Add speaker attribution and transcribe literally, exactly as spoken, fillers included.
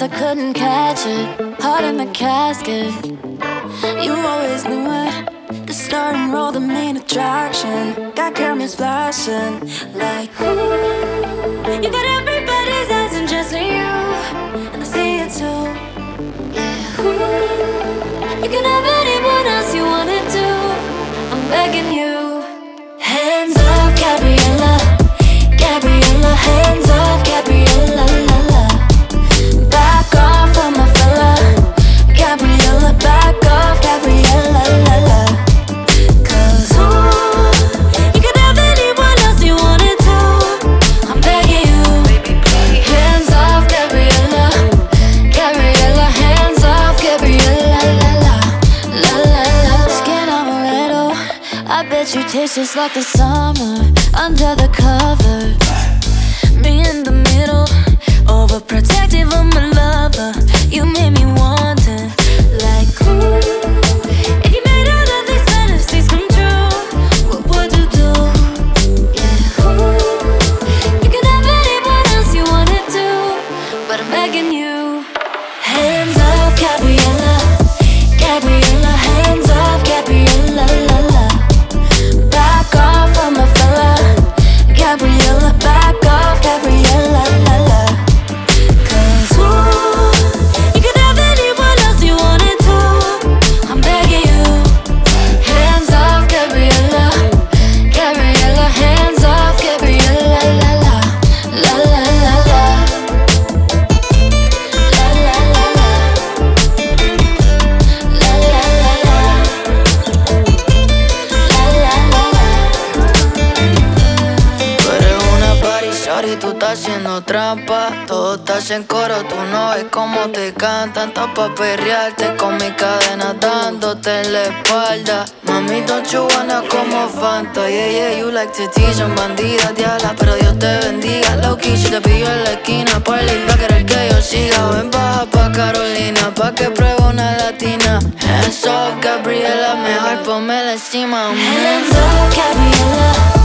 Speaker 1: I couldn't catch it. Heart in the casket. You always knew it. The starting role, the main attraction. Got cameras flashing like ooh. You got everybody's eyes and just you, and I see it too. Yeah. Ooh. You can have anyone else you wanted to. I'm begging you. Hands off, Gabriella. Gabriella, hands off, Gabriella, la la. Back off of my fella. Gabriella, back off, Gabriella, la la. Cause ooh, you could have anyone else you wanted to. I'm begging you. Hands off, Gabriella. Gabriella, hands off, Gabriella, la la. La la la. Skin amaretto, I bet you taste just like the summer. Under the covers, me in the middle, overprotective of my lover. You made me wonder, like ooh, if you made all of these fantasies come true, what would you do? Yeah, ooh, you can have anyone else you wanted to, but I'm begging you. Hands off, Gabriella. Gabriella, hands off, Gabriella, la la. Back off of my fella. Gabriella, back off, Gabriella, la la. Cause ooh, you could have anyone else you wanted to. I'm begging you. Hands off, Gabriella. Gabriella, hands off, Gabriella, la la. La la la la. La la la la. La la la la. La la la la.
Speaker 2: Shawty, tú estás haciendo trampa. Todo estás en coro, tú no ves cómo te cantan. Estás pa' perrearte con mi cadena dándote en la espalda. Mami, don't you wanna como Fanta. Yeah, yeah, you like to tease, en bandida, diabla, pero Dios te bendiga. Low-key, si te pillo en la esquina, parley, va a querer que yo siga. Ven, baja pa' Carolina, pa' que pruebe una latina. Hands off, Gabriela, mejor ponmela encima.
Speaker 1: Hands off, Gabriella.